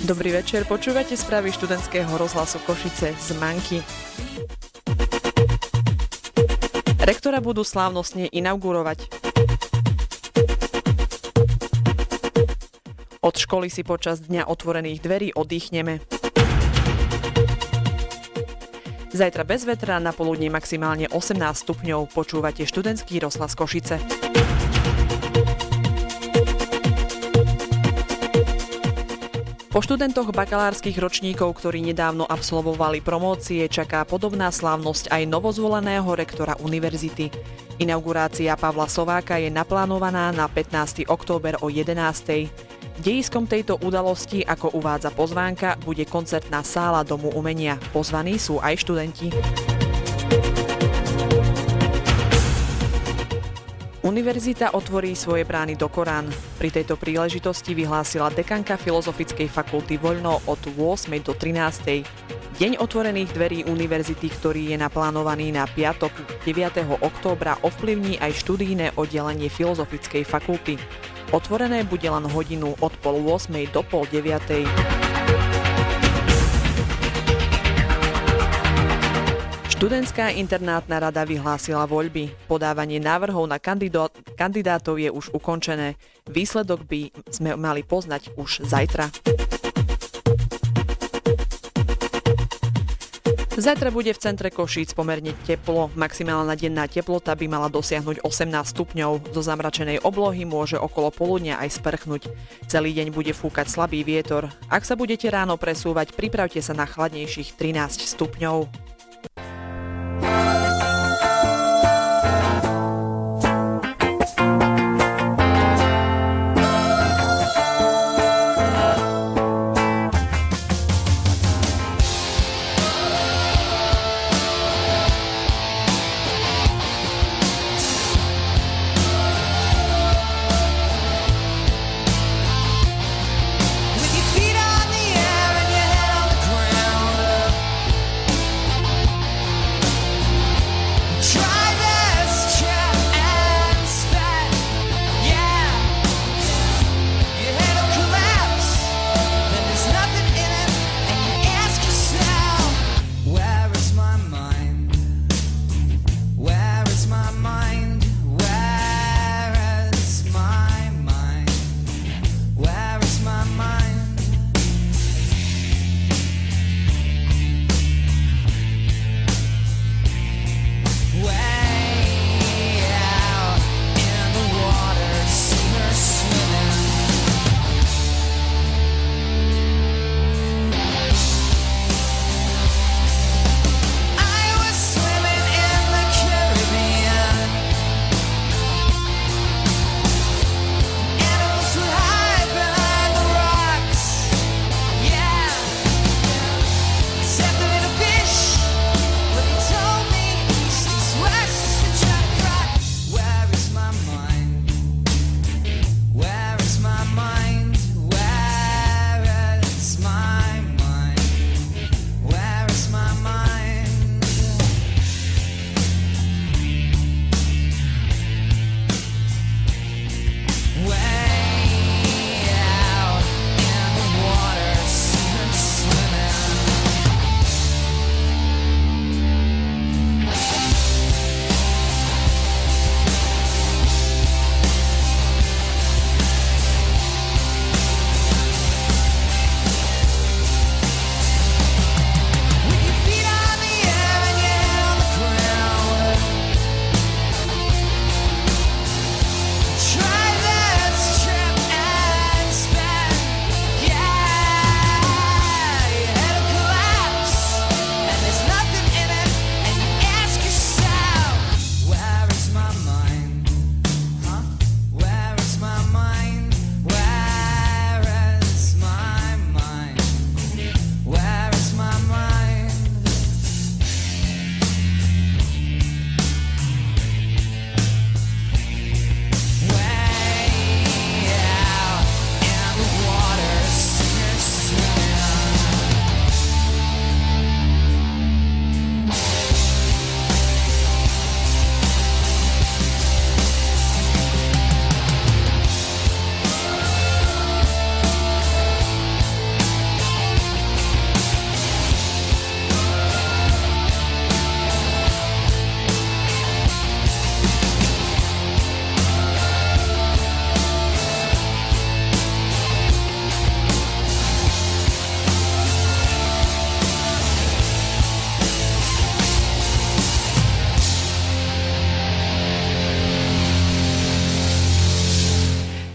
Dobrý večer, počúvate správy študentského rozhlasu Košice z Manky. Rektora budú slávnostne inaugurovať. Od školy si počas dňa otvorených dverí oddychneme. Zajtra bez vetra, na poludne maximálne 18 stupňov. Počúvate študentský rozhlas Košice. Po študentoch bakalárskych ročníkov, ktorí nedávno absolvovali promócie, čaká podobná slávnosť aj novozvoleného rektora univerzity. Inaugurácia Pavla Sováka je naplánovaná na 15. október o 11. Dejiskom tejto udalosti, ako uvádza pozvánka, bude koncertná sála Domu umenia. Pozvaní sú aj študenti. Univerzita otvorí svoje brány do Korán. Pri tejto príležitosti vyhlásila dekanka Filozofickej fakulty voľno od 8. do 13. Deň otvorených dverí univerzity, ktorý je naplánovaný na piatok 9. októbra, ovplyvní aj študijné oddelenie Filozofickej fakulty. Otvorené bude len hodinu od 7:30 do 8:30. Študentská internátna rada vyhlásila voľby. Podávanie návrhov na kandidátov je už ukončené. Výsledok by sme mali poznať už zajtra. Zajtra bude v centre Košíc pomerne teplo. Maximálna denná teplota by mala dosiahnuť 18 stupňov. Zo zamračenej oblohy môže okolo poludnia aj sprchnúť. Celý deň bude fúkať slabý vietor. Ak sa budete ráno presúvať, pripravte sa na chladnejších 13 stupňov.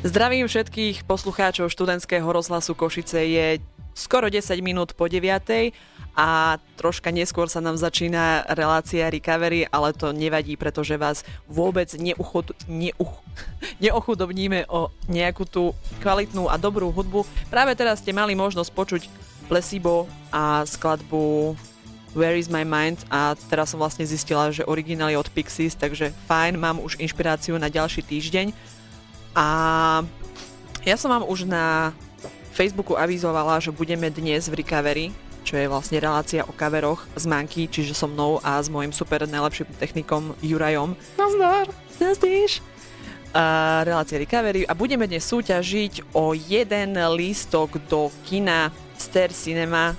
Zdravím všetkých poslucháčov študentského rozhlasu Košice. Je skoro 10 minút po 9 a troška neskôr sa nám začína relácia Recovery, ale to nevadí, pretože vás vôbec neochudobníme o nejakú tú kvalitnú a dobrú hudbu. Práve teraz ste mali možnosť počuť Placebo a skladbu Where is my mind a teraz som vlastne zistila, že originál je od Pixies, takže fajn, mám už inšpiráciu na ďalší týždeň. A ja som vám už na Facebooku avizovala, že budeme dnes v Recovery, čo je vlastne relácia o coveroch z Manky, čiže so mnou a s môjim super najlepším technikom Jurajom. Nazdar! Nazdíš! Relácia Recovery a budeme dnes súťažiť o jeden lístok do kina Star Cinema,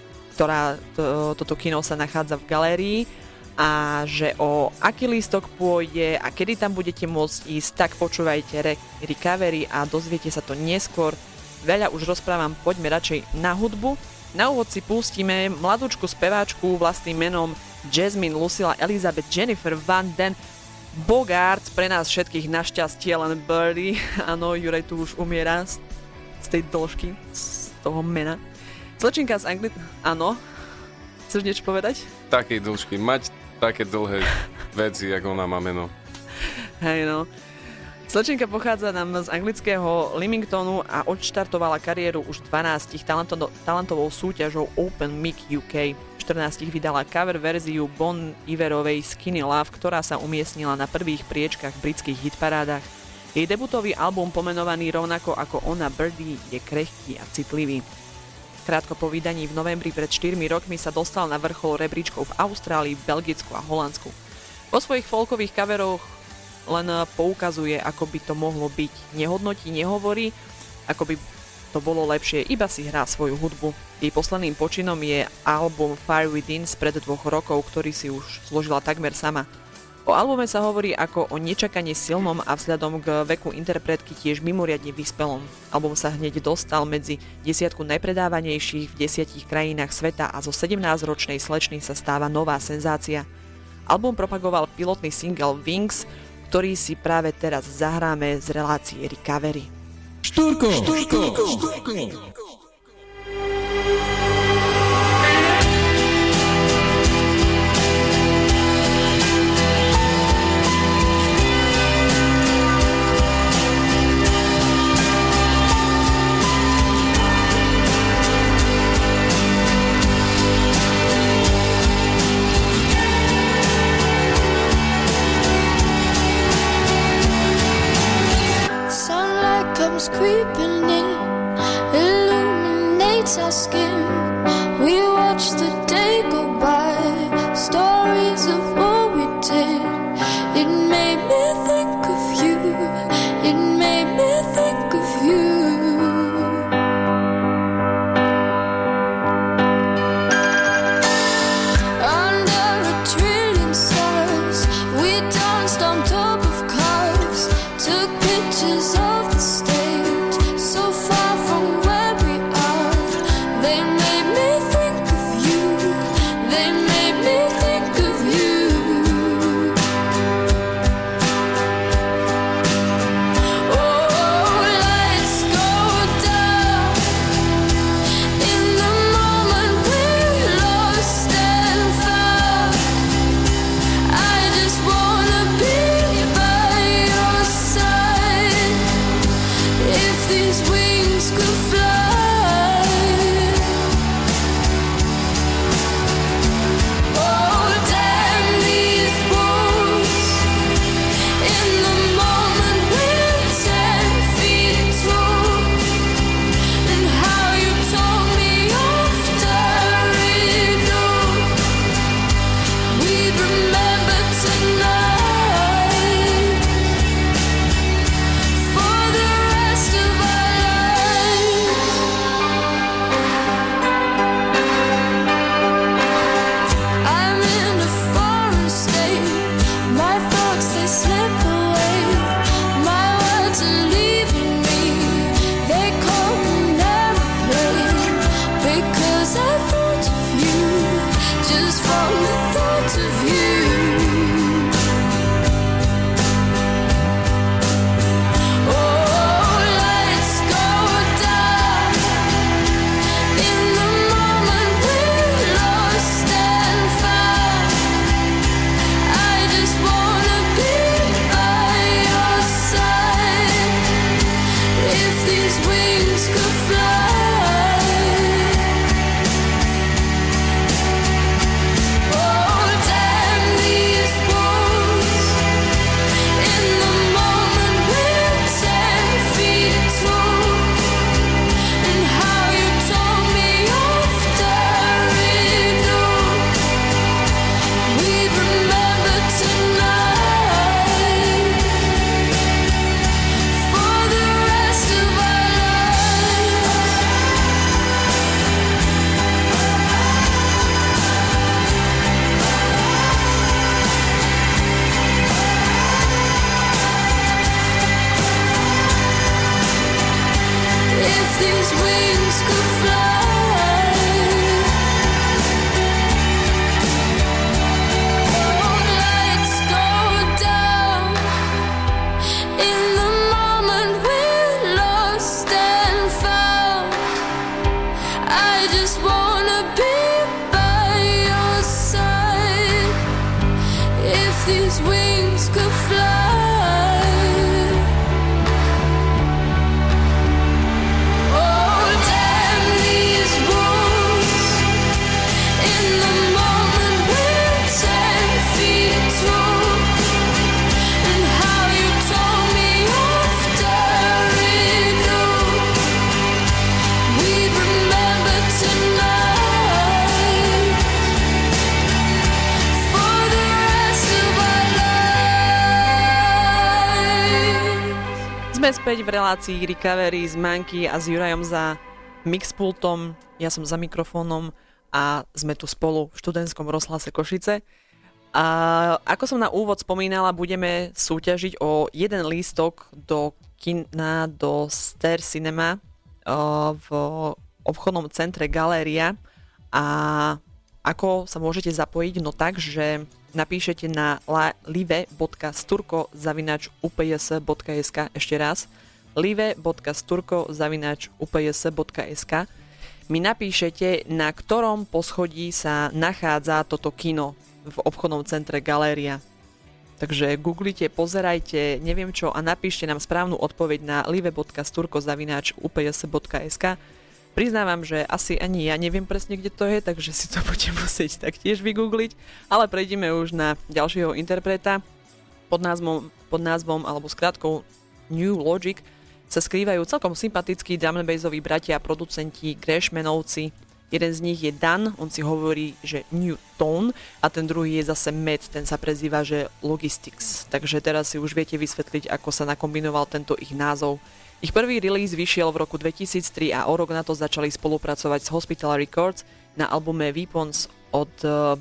toto kino sa nachádza v galérii, a že o aký lístok pôjde a kedy tam budete môcť ísť, tak počúvajte Recovery a dozviete sa to neskôr. Veľa už rozprávam, poďme radšej na hudbu. Na úvod si pustíme mladúčku speváčku vlastným menom Jasmine Lucilla Elizabeth Jennifer Van Den Bogart, pre nás všetkých našťastie len Birdie. Áno, Juraj tu už umiera z tej dĺžky, z toho mena. Slečinka z Anglie... Áno, chceš niečo povedať? Takej dĺžky, mať také dlhé veci, ako ona má meno. Hej no. Slečinka pochádza nám z anglického Leamingtonu a odštartovala kariéru už 12 talentovou súťažou Open Mic UK. 14 vydala cover verziu Bon Iverovej Skinny Love, ktorá sa umiestnila na prvých priečkach v britských hitparádach. Jej debutový album, pomenovaný rovnako ako ona Birdie, je krehký a citlivý. Krátko po vydaní v novembri pred 4 rokmi sa dostal na vrchol rebríčkov v Austrálii, Belgicku a Holandsku. Vo svojich folkových coveroch len poukazuje, ako by to mohlo byť. Nehodnotí, nehovorí, ako by to bolo lepšie, iba si hrá svoju hudbu. Jej posledným počinom je album Fire Within spred 2 rokov, ktorý si už zložila takmer sama. O albume sa hovorí ako o nečakane silnom a vzhľadom k veku interpretky tiež mimoriadne vyspelom. Album sa hneď dostal medzi 10 najpredávanejších v 10 krajinách sveta a zo 17-ročnej slečny sa stáva nová senzácia. Album propagoval pilotný single Wings, ktorý si práve teraz zahráme z relácie Recovery. Štúrko. Creeping in, illuminates our skin. We watch the day go by, stories of what we did. It made me think of you, it made me think of you. Under a trillion stars, we danced on top of cars, took pictures of the stage. Side could fly. Oh, damn these walls. In the moment we're 10 feet tall. And how you told me after it all, we'd remember tonight for the rest of our lives. Sme späť v relácii Recovery z Manky a s Jurajom za mixpultom, ja som za mikrofónom a sme tu spolu v študentskom rozhlase Košice. A ako som na úvod spomínala, budeme súťažiť o jeden lístok do kina, do Star Cinema v obchodnom centre Galéria. A ako sa môžete zapojiť? No tak, že napíšete na live.sturko@upjs.sk, ešte raz live.sturko@upjs.sk. Mi napíšete, na ktorom poschodí sa nachádza toto kino v obchodnom centre Galéria. Takže googlite, pozerajte, neviem čo a napíšte nám správnu odpoveď na live.sturko@upjs.sk. Priznávam, že asi ani ja neviem presne, kde to je, takže si to budem musieť taktiež vygoogliť, ale prejdeme už na ďalšieho interpreta. Pod názvom alebo skratkou New Logic sa skrývajú celkom sympatickí drum and bassoví bratia a producenti Grashmanovci. Jeden z nich je Dan, on si hovorí, že New Tone, a ten druhý je zase Matt, ten sa prezýva, že Logistics. Takže teraz si už viete vysvetliť, ako sa nakombinoval tento ich názov. Ich prvý release vyšiel v roku 2003 a o rok na to začali spolupracovať s Hospital Records na albume Weapons od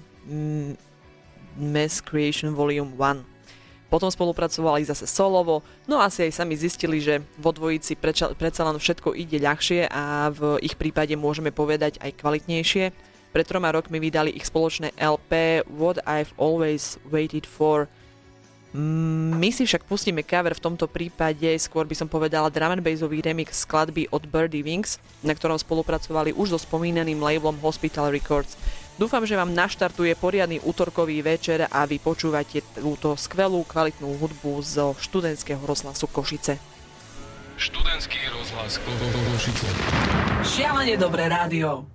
Mass Creation Volume 1. Potom spolupracovali zase solovo, no asi aj sami zistili, že vo dvojici predsa len všetko ide ľahšie a v ich prípade môžeme povedať aj kvalitnejšie. Pred 3 rokmi vydali ich spoločné LP What I've Always Waited For. My si však pustíme cover, v tomto prípade skôr by som povedala drum and bassový remix skladby od Birdie Wings, na ktorom spolupracovali už so spomínaným labelom Hospital Records. Dúfam, že vám naštartuje poriadny útorkový večer a vy počúvate túto skvelú, kvalitnú hudbu zo študentského rozhlasu Košice. Študentský rozhlas Košice. Šialene dobré rádio.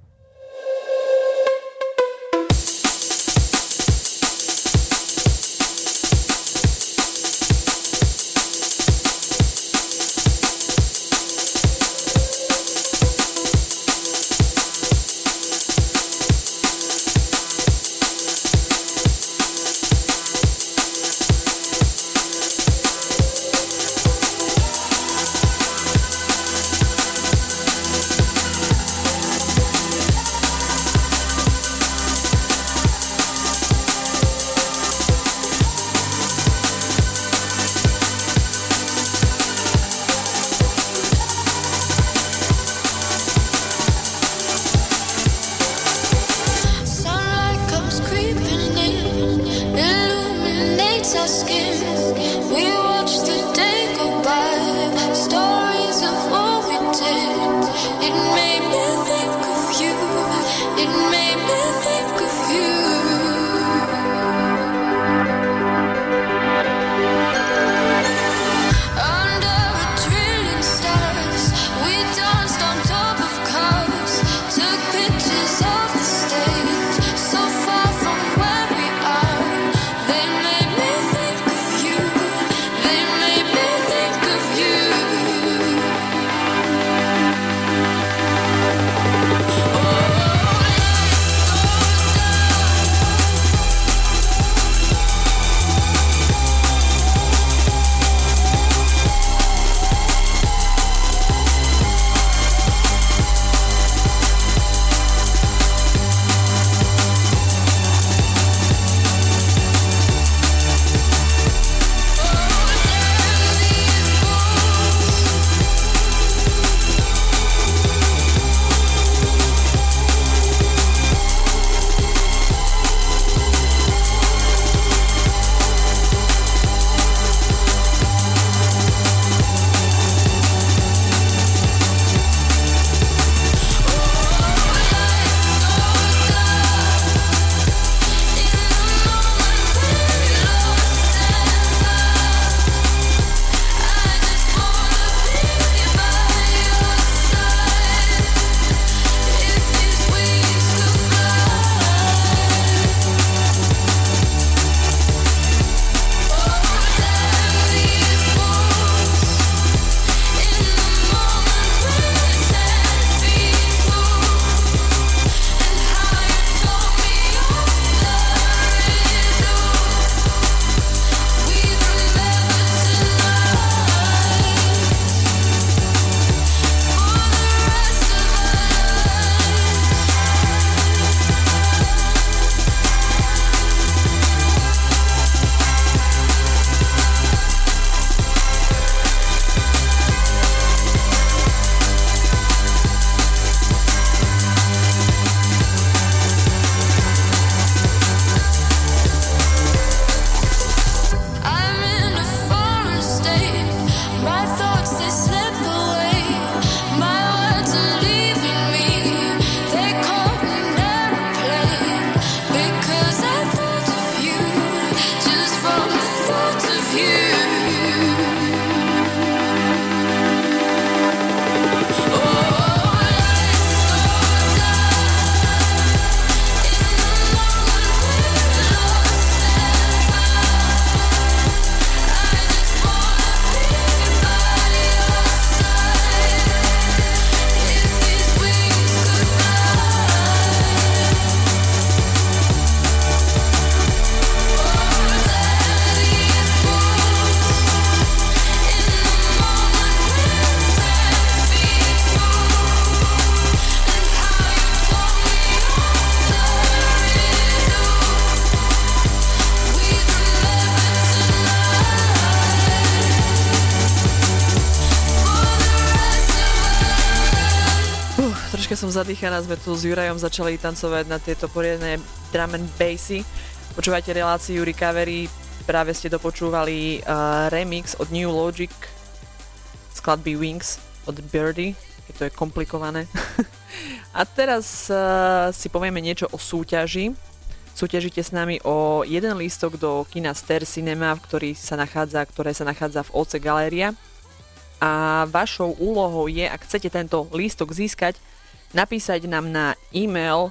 Troška som zadýchaná, sme tu s Jurajom začali tancovať na tieto poriadne drum and bassy. Počúvate reláciu Recovery, práve ste dopočúvali remix od New Logic skladby Wings od Birdie, keď to je komplikované. A teraz si povieme niečo o súťaži. Súťažite s nami o jeden lístok do kina Ster Cinema, ktoré sa nachádza v OC Galéria. A vašou úlohou je, ak chcete tento lístok získať, napísať nám na e-mail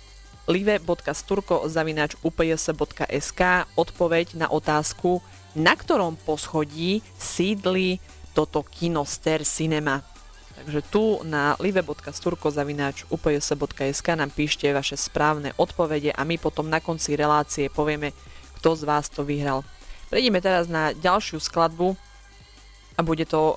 live.sturko@upjs.sk odpoveď na otázku, na ktorom poschodí sídli toto kino Ster Cinema. Takže tu na live.sturko@upjs.sk nám píšte vaše správne odpovede a my potom na konci relácie povieme, kto z vás to vyhral. Prejdeme teraz na ďalšiu skladbu a bude to,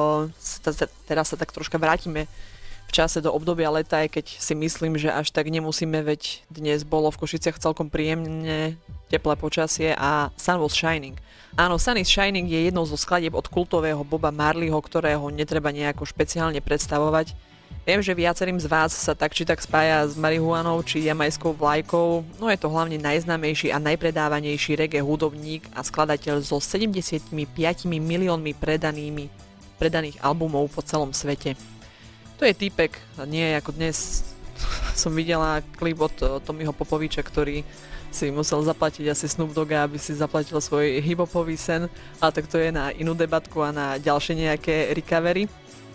teraz sa tak troška vrátime v čase do obdobia leta, aj keď si myslím, že až tak nemusíme, veď dnes bolo v Košiciach celkom príjemne teplé počasie a Sun was shining. Áno, Sun is Shining je jednou zo skladieb od kultového Boba Marleyho, ktorého netreba nejako špeciálne predstavovať. Viem, že viacerým z vás sa tak či tak spája s marihuanou či jamajskou vlajkou, no je to hlavne najznámejší a najpredávanejší reggae hudobník a skladateľ so 75 miliónmi predaných albumov po celom svete. To je týpek, nie ako dnes som videla klip od Tommyho Popoviča, ktorý si musel zaplatiť asi Snoop Dogga, aby si zaplatil svoj hip-hopový sen, ale tak to je na inú debatku a na ďalšie nejaké recovery.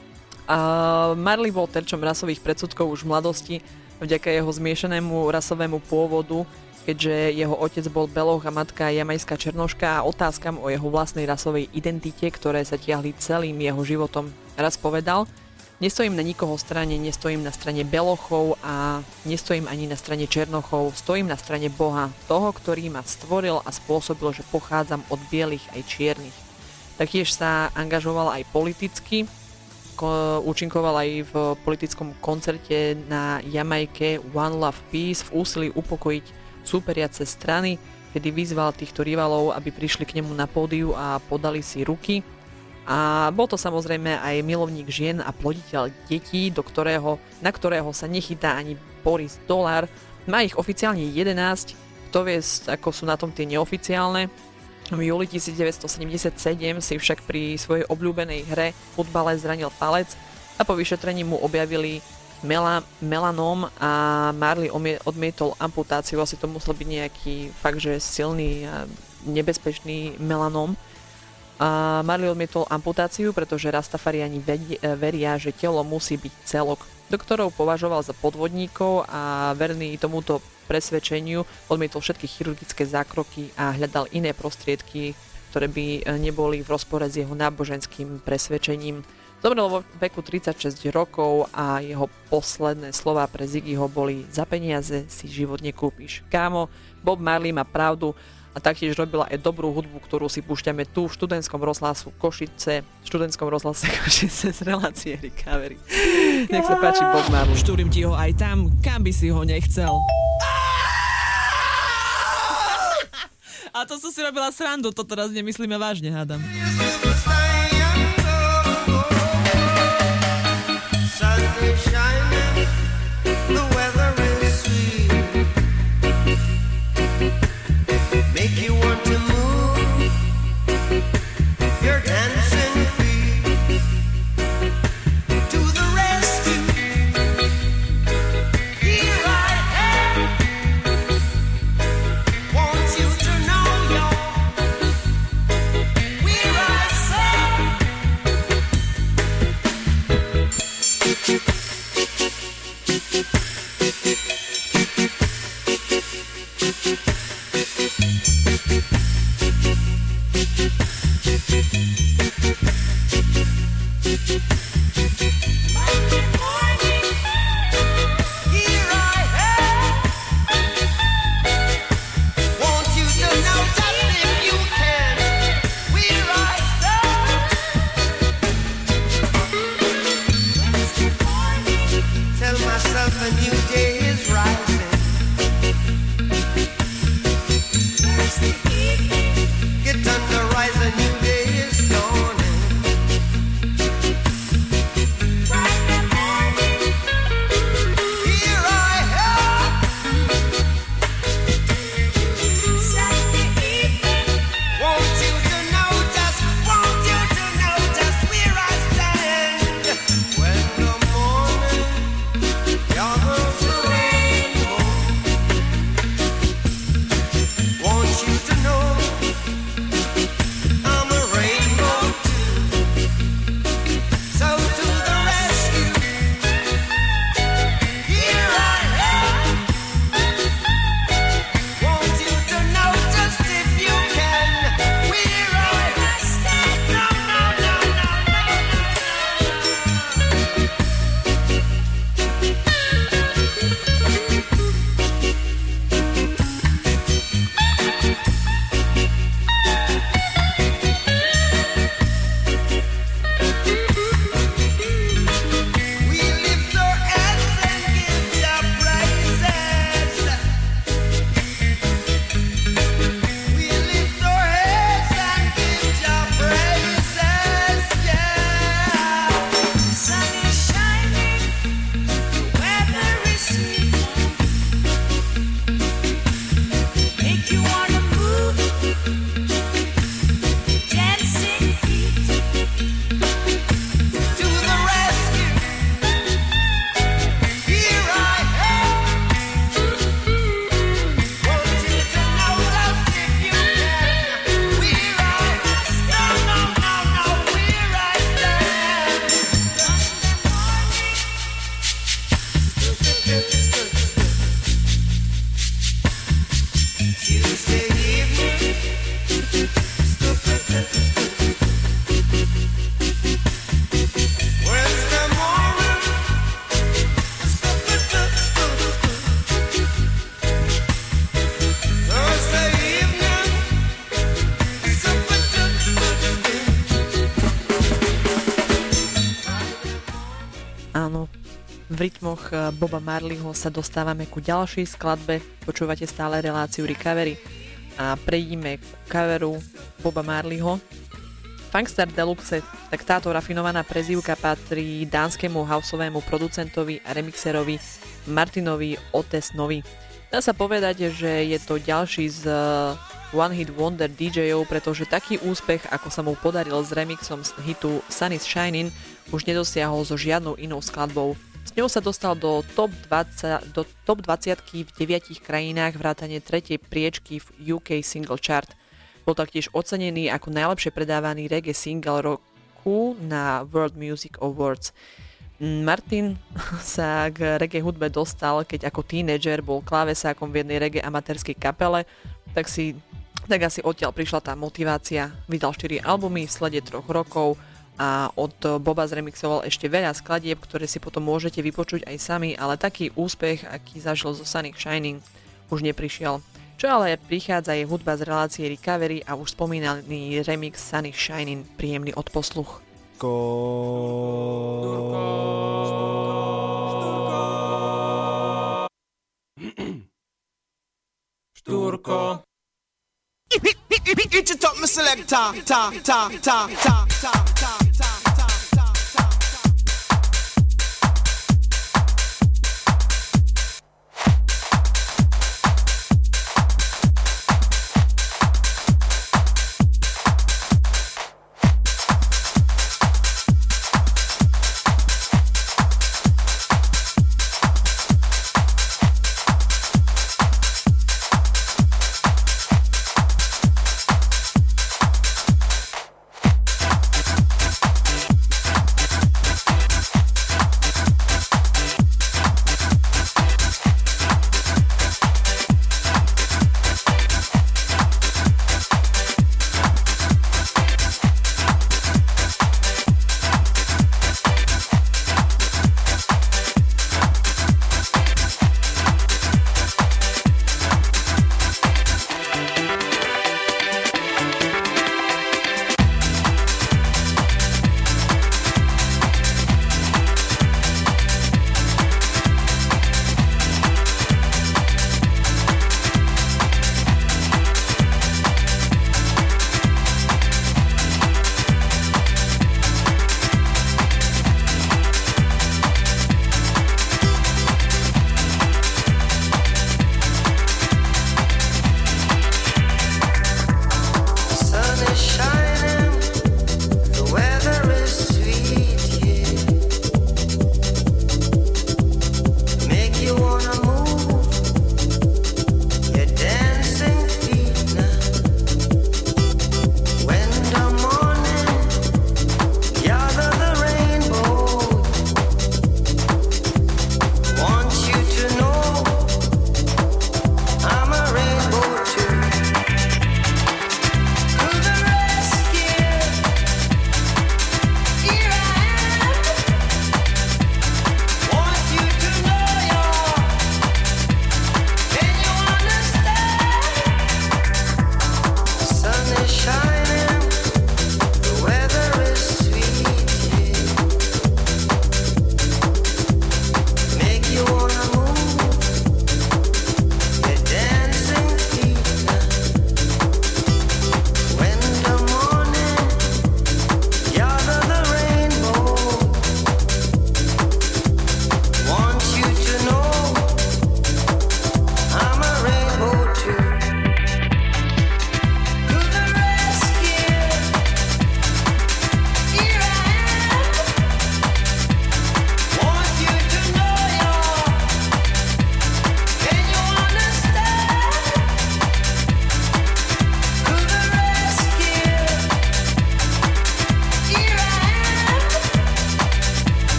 Marley bol terčom rasových predsudkov už v mladosti vďaka jeho zmiešanému rasovému pôvodu, keďže jeho otec bol beloch a matka jamajská černoška a otázkam o jeho vlastnej rasovej identite, ktoré sa tiahli celým jeho životom. Raz povedal: nestojím na nikoho strane, nestojím na strane belochov a nestojím ani na strane černochov, stojím na strane Boha, toho, ktorý ma stvoril a spôsobil, že pochádzam od bielých aj čiernych. Taktiež sa angažoval aj politicky, účinkoval aj v politickom koncerte na Jamajke One Love Peace v úsilí upokojiť súperiace strany, kedy vyzval týchto rivalov, aby prišli k nemu na pódiu a podali si ruky. A bol to samozrejme aj milovník žien a ploditeľ detí, na ktorého sa nechytá ani Boris Dollar. Má ich oficiálne 11, kto vie, ako sú na tom tie neoficiálne. V júli 1977 si však pri svojej obľúbenej hre futbale zranil palec a po vyšetrení mu objavili melanóm a Marley odmietol amputáciu. Asi to musel byť nejaký fakt, že silný a nebezpečný melanóm. A Marley odmietol amputáciu, pretože Rastafariani veria, že telo musí byť celok. Doktorov považoval za podvodníkov a verný tomuto presvedčeniu odmietol všetky chirurgické zákroky a hľadal iné prostriedky, ktoré by neboli v rozpore s jeho náboženským presvedčením. Zomrel vo veku 36 rokov a jeho posledné slová pre Ziggyho boli: za peniaze si život nekúpiš. Kámo, Bob Marley má pravdu a taktiež robila aj dobrú hudbu, ktorú si púšťame tu v študentskom rozhlase Košice z relácie Recovery. Nech sa páči Bob Marley. Štúrim ti ho aj tam, kam by si ho nechcel. A to som si robila srandu, to teraz nemyslíme vážne, hádam. Get on the rise and V rytmoch Boba Marleyho sa dostávame ku ďalšej skladbe. Počúvate stále reláciu Recovery a prejdime ku coveru Boba Marleyho. Funkster Deluxe, tak táto rafinovaná prezývka patrí dánskemu houseovému producentovi a remixerovi Martinovi Otesnovi. Dá sa povedať, že je to ďalší z One Hit Wonder DJov, pretože taký úspech, ako sa mu podaril s remixom z hitu Sun is Shining, už nedosiahol so žiadnou inou skladbou. S ňou sa dostal do top 20 v 9 krajinách vrátane 3. priečky v UK Single Chart. Bol taktiež ocenený ako najlepšie predávaný reggae single roku na World Music Awards. Martin sa k reggae hudbe dostal, keď ako tínedžer bol klávesákom v jednej reggae amatérskej kapele, tak asi odtiaľ prišla tá motivácia. Vydal 4 albumy v slede 3 rokov a od Boba zremixoval ešte veľa skladieb, ktoré si potom môžete vypočuť aj sami, ale taký úspech, aký zažil zo Sun is Shining, už neprišiel. Čo ale prichádza je hudba z relácie Recovery a už spomínaný remix Sun is Shining, príjemný odposluch. Štúrko. Eat it up, my selector. Ta ta ta ta ta ta.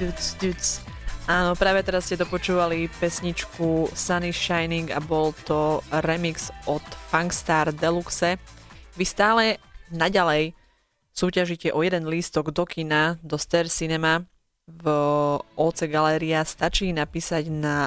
Áno, práve teraz ste dopočúvali pesničku Sun is Shining a bol to remix od Funkstar Deluxe. Vy stále naďalej súťažíte o jeden lístok do kina, do Star Cinema v OC Galéria. Stačí napísať na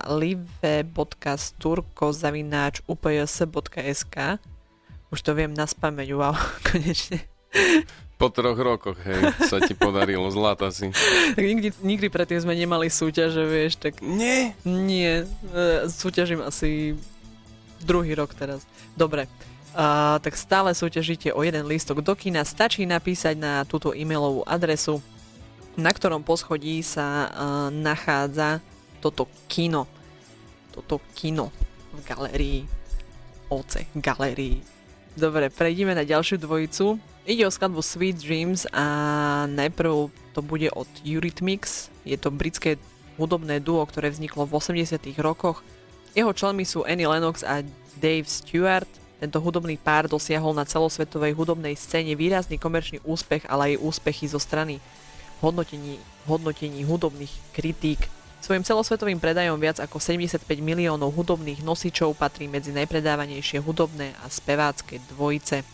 live.sturko@upjs.sk. Už to viem naspamäť, wow, konečne. Po 3 rokoch, hej, sa ti podarilo, zlata si. Tak nikdy predtým sme nemali súťaže, vieš, tak... Nie? Nie, súťažím asi 2. rok teraz. Dobre, tak stále súťažíte o jeden lístok do kina. Stačí napísať na túto e-mailovú adresu, na ktorom poschodí sa nachádza toto kino. Toto kino v galérii, OC Galérii. Dobre, prejdeme na ďalšiu dvojicu. Ide o skladbu Sweet Dreams a najprv to bude od Eurythmics. Je to britské hudobné duo, ktoré vzniklo v 80. rokoch. Jeho členmi sú Annie Lennox a Dave Stewart. Tento hudobný pár dosiahol na celosvetovej hudobnej scéne výrazný komerčný úspech, ale aj úspechy zo strany hodnotení hudobných kritík. Svojim celosvetovým predajom viac ako 75 miliónov hudobných nosičov patrí medzi najpredávanejšie hudobné a spevácké dvojice.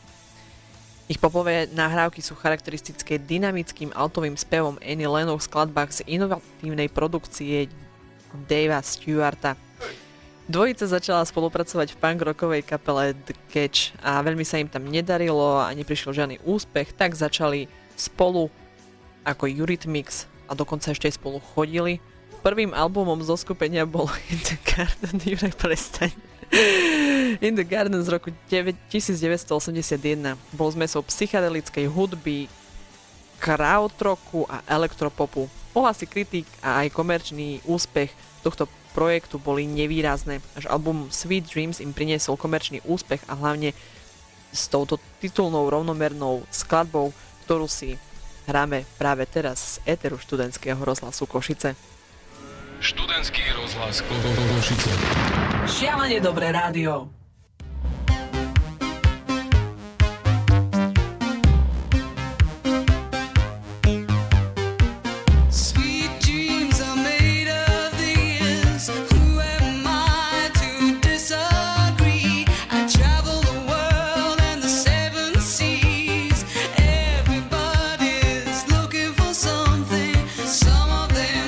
Ich popové nahrávky sú charakteristické dynamickým altovým spevom Annie Lennox v skladbách z inovatívnej produkcie Davea Stewarta. Dvojica začala spolupracovať v punk rockovej kapele The Catch a veľmi sa im tam nedarilo a neprišiel žiadny úspech, tak začali spolu ako Eurythmics a dokonca ešte aj spolu chodili. Prvým albumom zo skupenia bol In the Garden, Juraj, prestaň. In the Garden z roku 1981 bol zmesou psychedelickej hudby, krautrocku a elektropopu. Ohlasy kritík a aj komerčný úspech tohto projektu boli nevýrazné. Až album Sweet Dreams im priniesol komerčný úspech a hlavne s touto titulnou rovnomernou skladbou, ktorú si hráme práve teraz z éteru študentského rozhlasu Košice. Študentský rozhlas Košice. Šialene dobré rádio.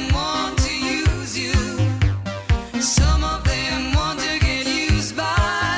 Some of them want to get used by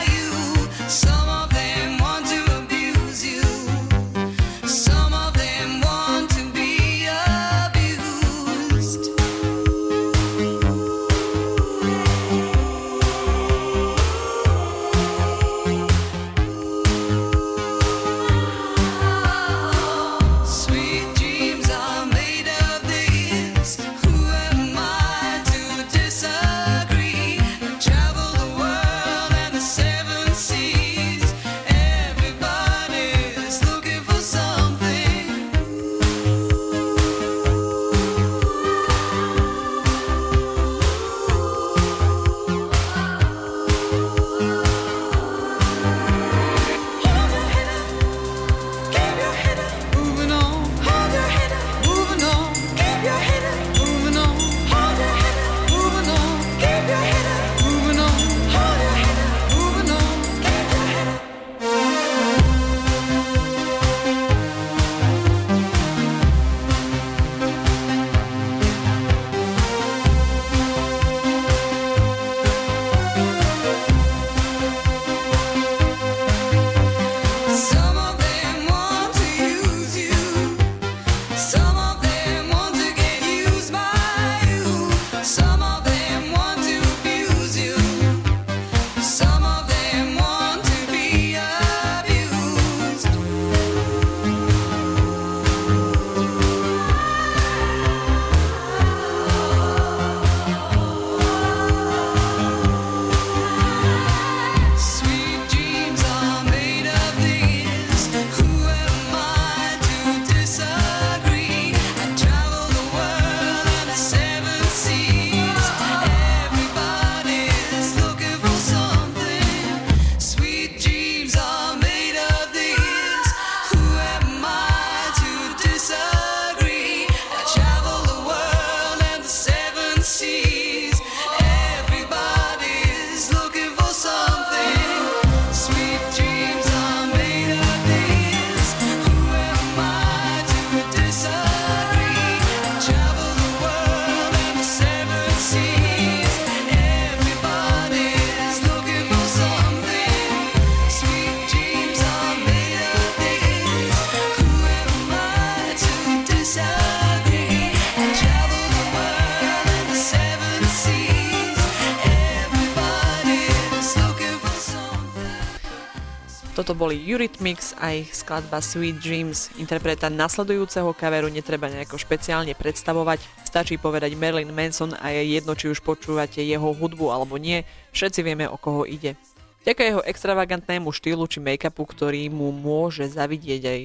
Toto boli Eurythmics a ich skladba Sweet Dreams. Interpreta nasledujúceho coveru netreba nejako špeciálne predstavovať. Stačí povedať Marilyn Manson a je jedno, či už počúvate jeho hudbu alebo nie. Všetci vieme, o koho ide. Vďaka jeho extravagantnému štýlu či make-upu, ktorý mu môže zavidieť aj...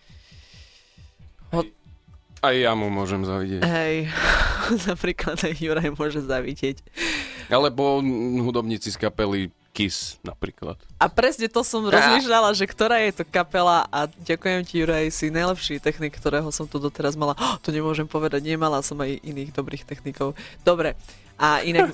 Aj ja mu môžem zavidieť. Hej, napríklad aj Juraj môže zavidieť. Alebo hudobníci z kapely Kiss napríklad. A presne to som rozmýšľala, že ktorá je to kapela a ďakujem ti, Juraj, si najlepší technik, ktorého som tu doteraz mala. To nemôžem povedať, nemala som aj iných dobrých technikov. Dobre, a inak...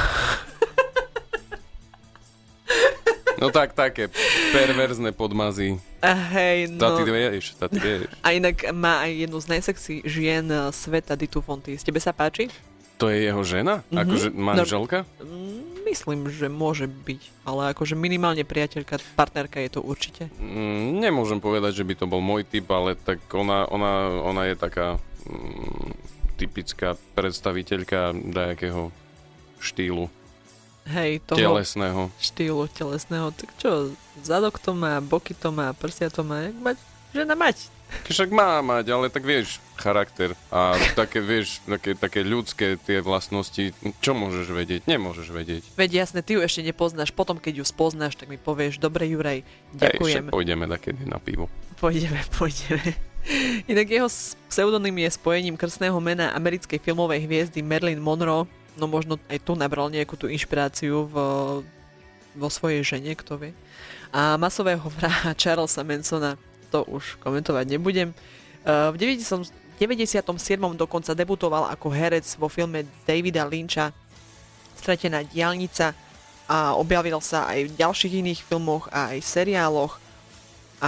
No tak, také perverzné podmazy. Hej, no... Tá ty vieš. A inak má aj jednu z najsexy žien sveta, Ditu Fontis. Tebe sa páči? To je jeho žena? Akože manželka? Myslím, že môže byť, ale akože minimálne priateľka, partnerka je to určite. Nemôžem povedať, že by to bol môj typ, ale tak ona je taká typická predstaviteľka dajakého štýlu. Hej, toho telesného. Štýlu telesného. Tak čo, zadok to má, boky to má, prsia to má, jak mať žena mať. Však má mať, ale tak vieš, charakter a také, vieš, také ľudské tie vlastnosti, čo môžeš vedieť? Nemôžeš vedieť. Veď jasne, ty ju ešte nepoznáš, potom keď ju spoznáš, tak mi povieš, dobre Juraj, ďakujem. Však pôjdeme takedy na pivo. Pôjdeme. Inak jeho pseudonym je spojením krstného mena americkej filmovej hviezdy Marilyn Monroe, no možno aj tu nabral nejakú tú inšpiráciu vo svojej žene, kto vie. A masového vraha Charlesa Mansona, to už komentovať nebudem. V 97. dokonca debutoval ako herec vo filme Davida Lyncha Stratená diaľnica a objavil sa aj v ďalších iných filmoch a aj seriáloch. A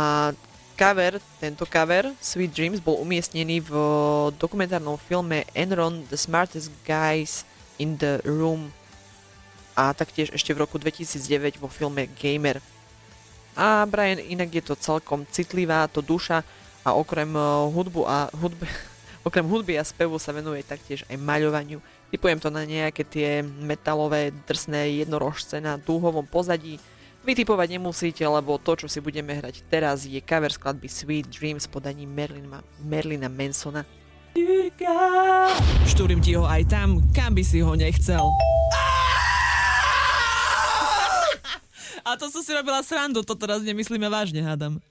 tento cover Sweet Dreams bol umiestnený v dokumentárnom filme Enron The Smartest Guys in the Room a taktiež ešte v roku 2009 vo filme Gamer. A Brian, inak je to celkom citlivá to duša a okrem hudby a spevu sa venuje taktiež aj maľovaniu. Typujem to na nejaké tie metalové drsné jednorožce na dúhovom pozadí. Vytipovať nemusíte, lebo to, čo si budeme hrať teraz, je cover skladby Sweet Dreams v podaní Marilyna Mansona. Štúrim ti ho aj tam, kam by si ho nechcel. A to som si robila srandu, to teraz nemyslíme vážne, hádam.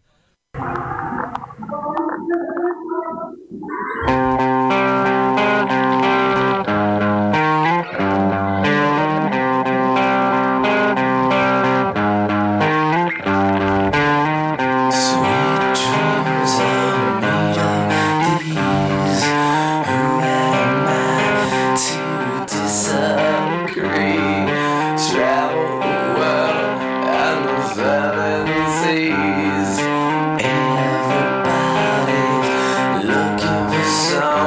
Everybody's looking for some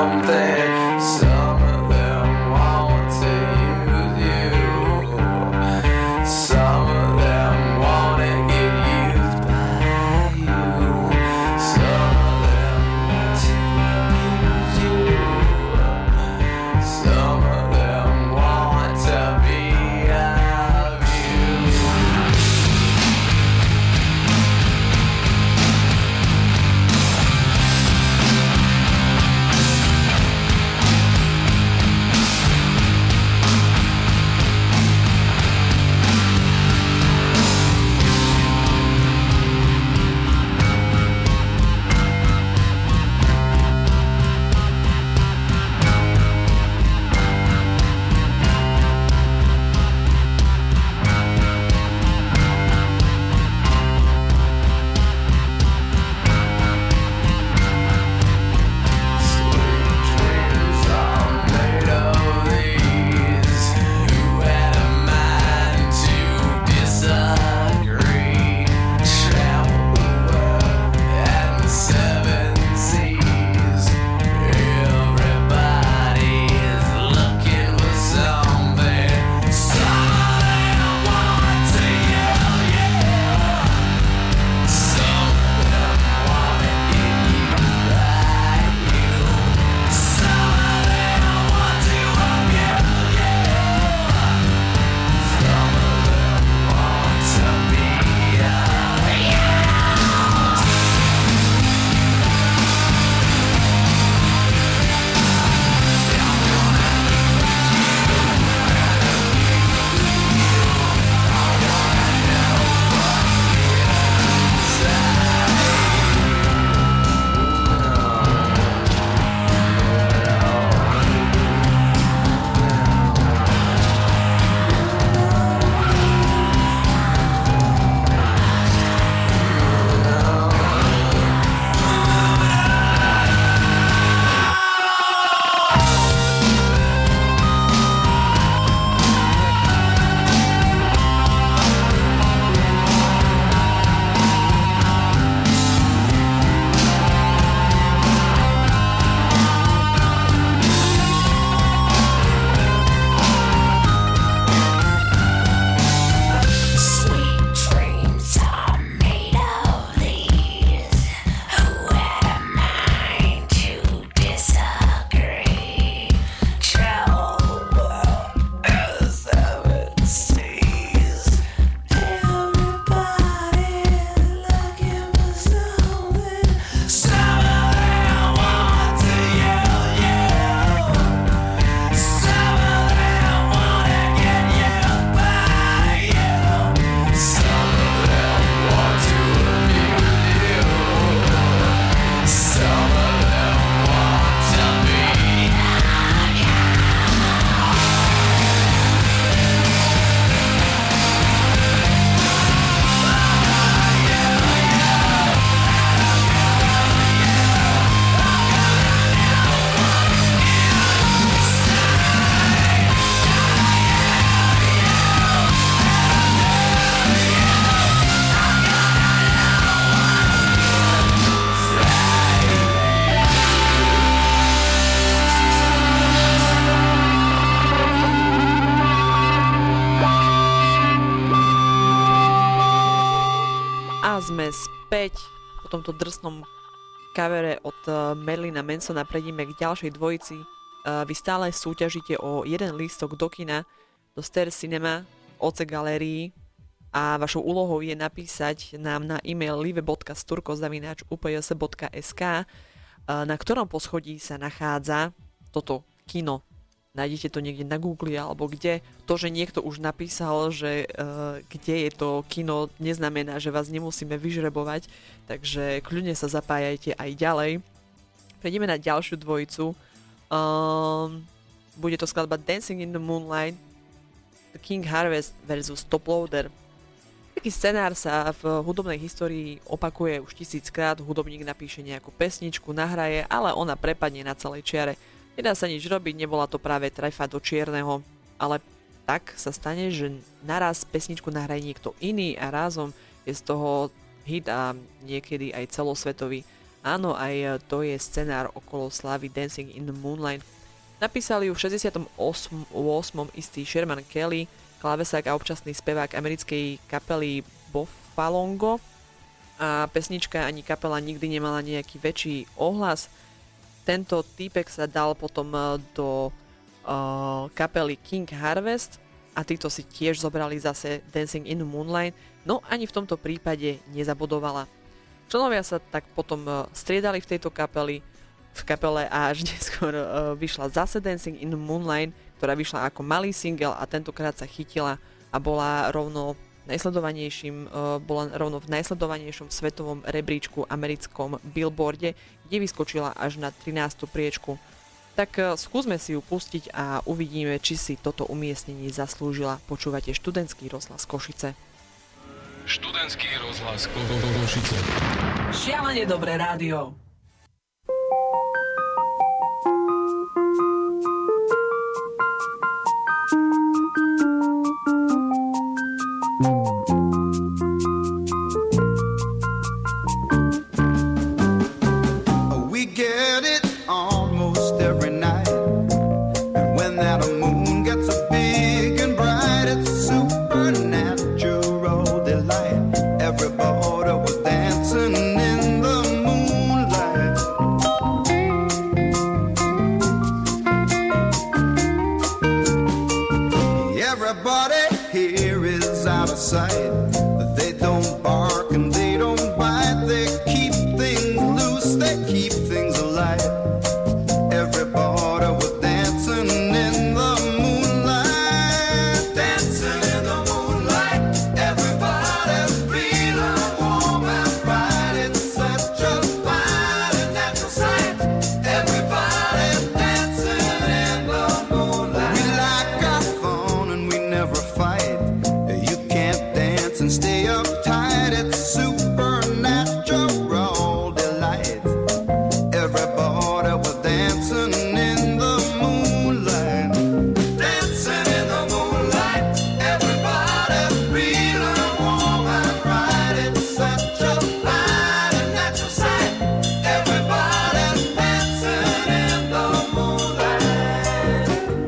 späť. Po tomto drsnom covere od Marilina Mansona prejdeme k ďalšej dvojici. Vy stále súťažíte o jeden lístok do kina, do Star Cinema, OC Galérii a vašou úlohou je napísať nám na e-mail live.sturko@upjs.sk, na ktorom poschodí sa nachádza toto kino. Nájdete to niekde na Google alebo kde. To, že niekto už napísal, že kde je to kino, neznamená, že vás nemusíme vyžrebovať, takže kľudne sa zapájajte aj ďalej. Prejdeme na ďalšiu dvojicu. Bude to skladba Dancing in the Moonlight, The King Harvest versus Top Loader. Taký scenár sa v hudobnej histórii opakuje už 1000-krát. Hudobník napíše nejakú pesničku, nahraje, ale ona prepadne na celej čiare. Nedá sa nič robiť, nebola to práve trefa do čierneho, ale tak sa stane, že naraz pesničku nahraje niekto iný a razom je z toho hit a niekedy aj celosvetový. Áno, aj to je scenár okolo slávy Dancing in the Moonlight. Napísali ju v 68. istý Sherman Kelly, klávesák a občasný spevák americkej kapely Buffalongo, a pesnička ani kapela nikdy nemala nejaký väčší ohlas. Tento týpek sa dal potom do kapely King Harvest a títo si tiež zobrali zase Dancing in the Moonlight, no ani v tomto prípade nezabodovala. Členovia sa tak potom striedali v tejto kapele a až neskôr vyšla zase Dancing in the Moonlight, ktorá vyšla ako malý single a tentokrát sa chytila a bola rovno v najsledovanejšom svetovom rebríčku americkom Billboarde, kde vyskočila až na 13. priečku. Tak skúsme si ju pustiť a uvidíme, či si toto umiestnenie zaslúžila. Počúvate študentský rozhlas Košice. Študentský rozhlas Košice. Šialene dobré rádio. We get it almost every night, and when that moon gets so big and bright, it's supernatural delight. Everybody was dancing in the moonlight. Everybody here is out of sight. They don't bark and they don't bite. They keep things loose, they keep things alive. Everybody was dancing in the moonlight, dancing in the moonlight. Everybody's feeling warm and bright. It's such a fine and natural sight. Everybody's dancing in the moonlight. We like our fun and we never fight. You can't dance and stay uptight. It's supernatural delight. Everybody was dancing in the moonlight, dancing in the moonlight. Everybody's feeling warm and bright. It's such a fine and natural sight. Everybody's dancing in the moonlight.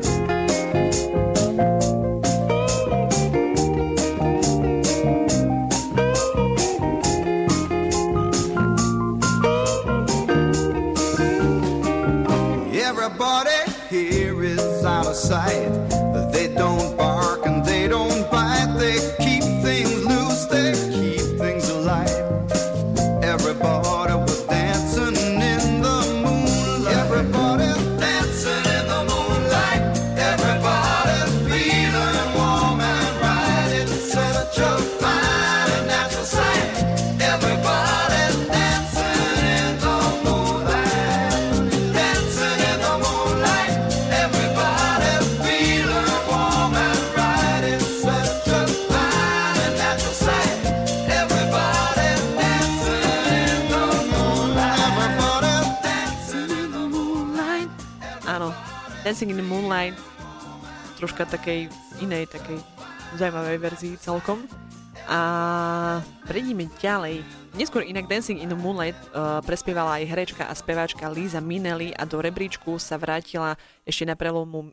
Everybody here is out of sight. They don't bark and they don't bite. They keep things loose, they keep things alive. Everybody was dancing in the moonlight. Everybody's dancing in the moonlight. Everybody's feeling warm and bright. It's such a fine and natural sight. Everybody's dancing in the moonlight, dancing in the moonlight. Everybody's feeling warm and bright. It's such a fine and natural sight. Everybody's dancing in the moonlight. Everybody's dancing in the moonlight. Áno, Dancing in the Moonlight, troška takej inej, takej zaujímavej verzii celkom. A prejdeme ďalej. Neskôr inak Dancing in the Moonlight prespievala aj herečka a speváčka Liza Minnelli a do rebríčku sa vrátila ešte na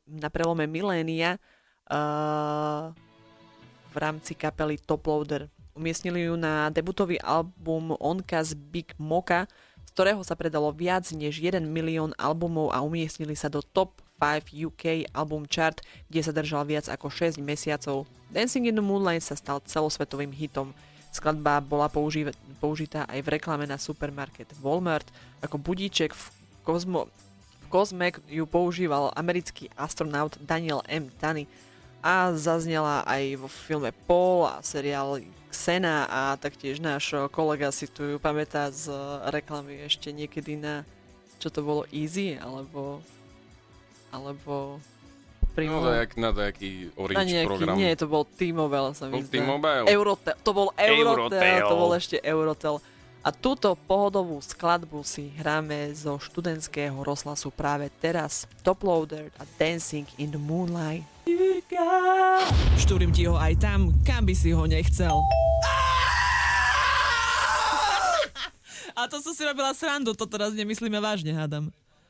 prelome milénia v rámci kapely Top Loader. Umiestnili ju na debutový album Onkas Big Mocha, z ktorého sa predalo viac než 1 milión albumov a umiestnili sa do top 5 UK album chart, kde sa držal viac ako 6 mesiacov. Dancing in the Moonlight sa stal celosvetovým hitom. Skladba bola použitá aj v reklame na supermarket Walmart. Ako budíček v Cosme ju používal americký astronaut Daniel M. Tunney a zaznela aj vo filme Paul a seriáli Xena a taktiež náš kolega si tu ju pamätá z reklamy ešte niekedy na, čo to bolo, Easy, alebo na nejaký Orange program. Nie, to bol T-Mobile, sa mi zdá. T-Mobile? Eurotel, to bol Eurotel, to bol ešte Eurotel. A túto pohodovú skladbu si hráme zo študentského rozhlasu práve teraz. Top Loader a Dancing in the Moonlight. Štúrim ti ho aj tam, kam by si ho nechcel. A to som si robila srandu, to teraz nemyslíme vážne, hádam.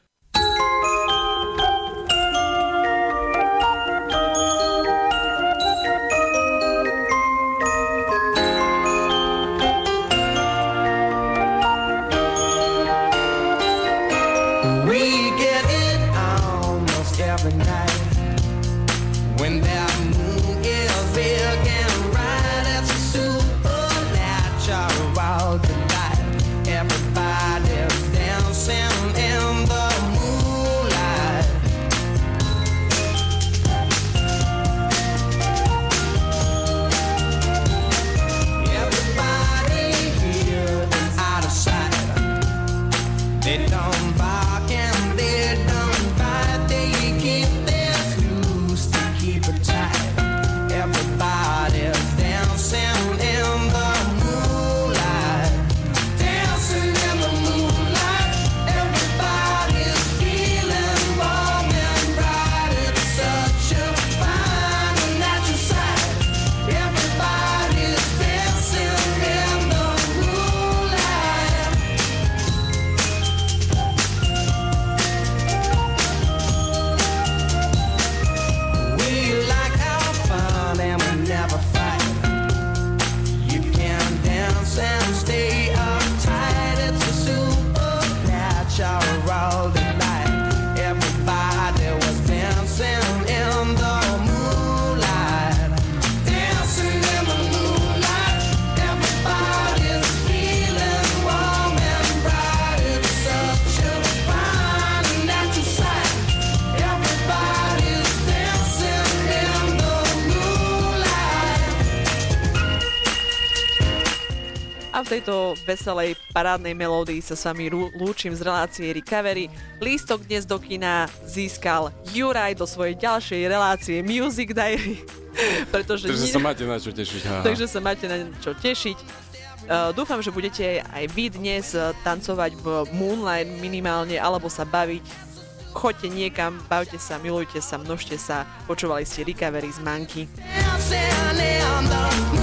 V tejto veselej parádnej melódii sa s vami lúčim z relácie Recovery. Lístok dnes do kina získal Juraj do svojej ďalšej relácie Music Diary. Takže sa máte na čo tešiť. Takže sa máte na čo tešiť. Dúfam, že budete aj vy dnes tancovať v Moonlight minimálne, alebo sa baviť. Choďte niekam, bavte sa, milujte sa, množte sa. Počúvali ste Recovery z Manky.